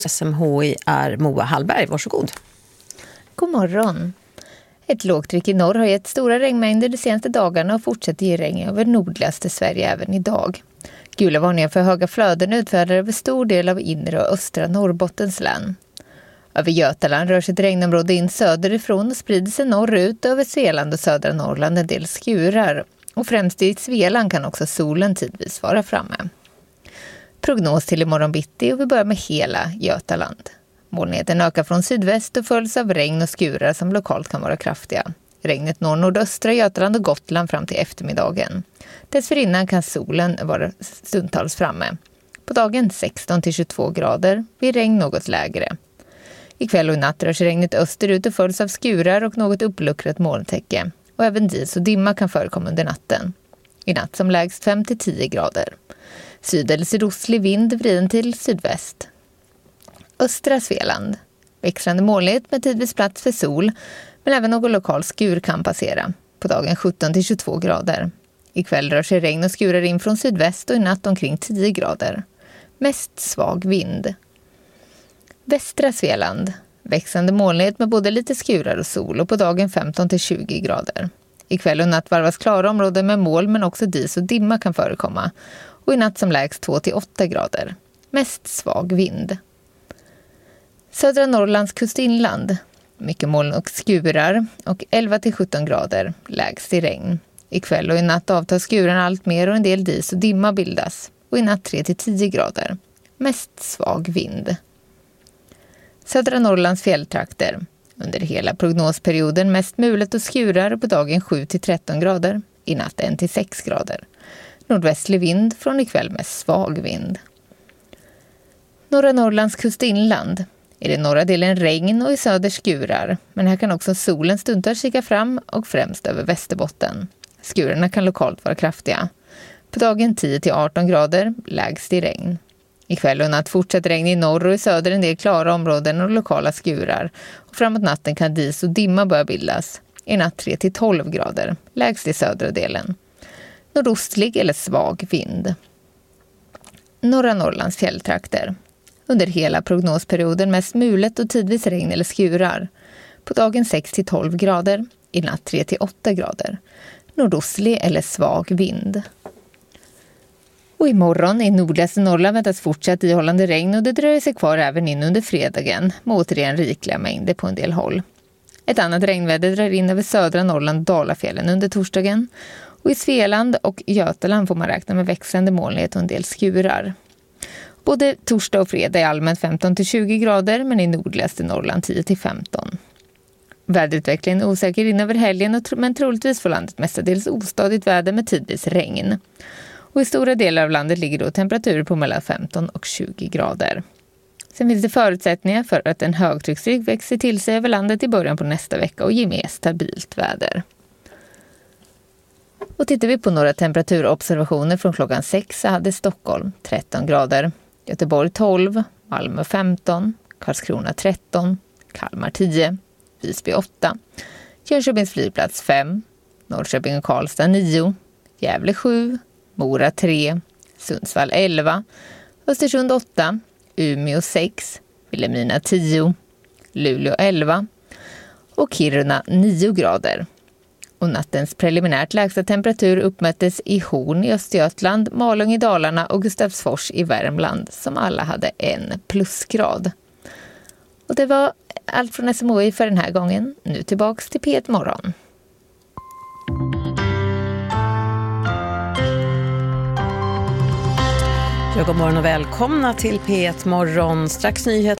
SMHI är Moa Hallberg. Varsågod. God morgon. Ett lågtryck i norr har gett stora regnmängder de senaste dagarna och fortsätter ge regn över nordligaste Sverige även idag. Gula varningar för höga flöden utfärdar över stor del av inre och östra Norrbottens län. Över Götaland rör sig ett regnområde in söderifrån och sprider sig norrut över Svealand och södra Norrland en del skurar. Och främst i Svealand kan också solen tidvis vara framme. Prognos till imorgon bitti och vi börjar med hela Götaland. Molnigheten ökar från sydväst och följs av regn och skurar som lokalt kan vara kraftiga. Regnet når nordöstra Götaland och Gotland fram till eftermiddagen. Dessförinnan kan solen vara stundtals framme. På dagen 16-22 grader, vid regn något lägre. Ikväll och i natt rör sig regnet österut och följs av skurar och något uppluckrat molntäcke. Och även dis och dimma kan förekomma under natten. I natt som lägst 5-10 grader. Syd- eller sydostlig vind vriden till sydväst. Östra Svealand. Växlande molnighet med tidvis plats för sol, men även någon lokal skur kan passera. På dagen 17-22 grader. Ikväll rör sig regn och skurar in från sydväst och i natt omkring 10 grader. Mest svag vind. Västra Svealand. Växande molnighet med både lite skurar och sol och på dagen 15-20 grader. Ikväll och natt varvas klara områden med moln men också dis och dimma kan förekomma. Och i natt som lägst 2-8 grader. Mest svag vind. Södra Norrlands kustinland. Mycket moln och skurar och 11-17 grader. Lägst i regn. Ikväll och i natt avtar skuren allt mer och en del dis och dimma bildas. Och i natt 3-10 grader. Mest svag vind. Södra Norrlands fjälltrakter. Under hela prognosperioden mest mulet och skurar på dagen 7-13 grader. I natt 1-6 grader. Nordvästlig vind från ikväll med svag vind. Norra Norrlands kustinland. I den norra delen regn och i söder skurar. Men här kan också solen stundtals kika fram och främst över Västerbotten. Skurarna kan lokalt vara kraftiga. På dagen 10-18 grader, lägst i regn. Ikväll och natt fortsätter regn i norr och i söder en del klara områden och lokala skurar. Och framåt natten kan dis och dimma börja bildas. I natt 3-12 grader, lägst i södra delen. Nordostlig eller svag vind. Norra Norrlands fjälltrakter. Under hela prognosperioden mest mulet och tidvis regn eller skurar. På dagen 6-12 grader, i natt 3-8 grader. Nordostlig eller svag vind. Och imorgon i nordligaste Norrland väntas fortsatt ihållande regn och det dröjer sig kvar även in under fredagen med återigen rikliga mängder på en del håll. Ett annat regnväder drar in över södra Norrland och Dalafjällen under torsdagen. Och i Svealand och Götaland får man räkna med växlande molnighet och en del skurar. Både torsdag och fredag är allmänt 15-20 grader men i nordligaste Norrland 10-15. Väderutvecklingen är osäker in över helgen men troligtvis får landet mestadels ostadigt väder med tidvis regn. Och i stora delar av landet ligger då temperaturer på mellan 15 och 20 grader. Sen finns det förutsättningar för att en högtrycksrygg växer till sig över landet i början på nästa vecka och ger mer stabilt väder. Och tittar vi på några temperaturobservationer från klockan 6 så hade Stockholm 13 grader, Göteborg 12, Malmö 15, Karlskrona 13, Kalmar 10, Visby 8, Jönköpings flygplats 5, Norrköping och Karlstad 9, Gävle 7, Mora 3, Sundsvall 11, Östersund 8, Umeå 6, Vilhelmina 10, Luleå 11 och Kiruna 9 grader. Och nattens preliminärt lägsta temperatur uppmättes i Horn i Östergötland, Malung i Dalarna och Gustavsfors i Värmland som alla hade 1 plusgrad. Och det var allt från SMHI för den här gången. Nu tillbaks till P1 Morgon. God morgon och välkomna till P1 Morgon. Strax nyheter.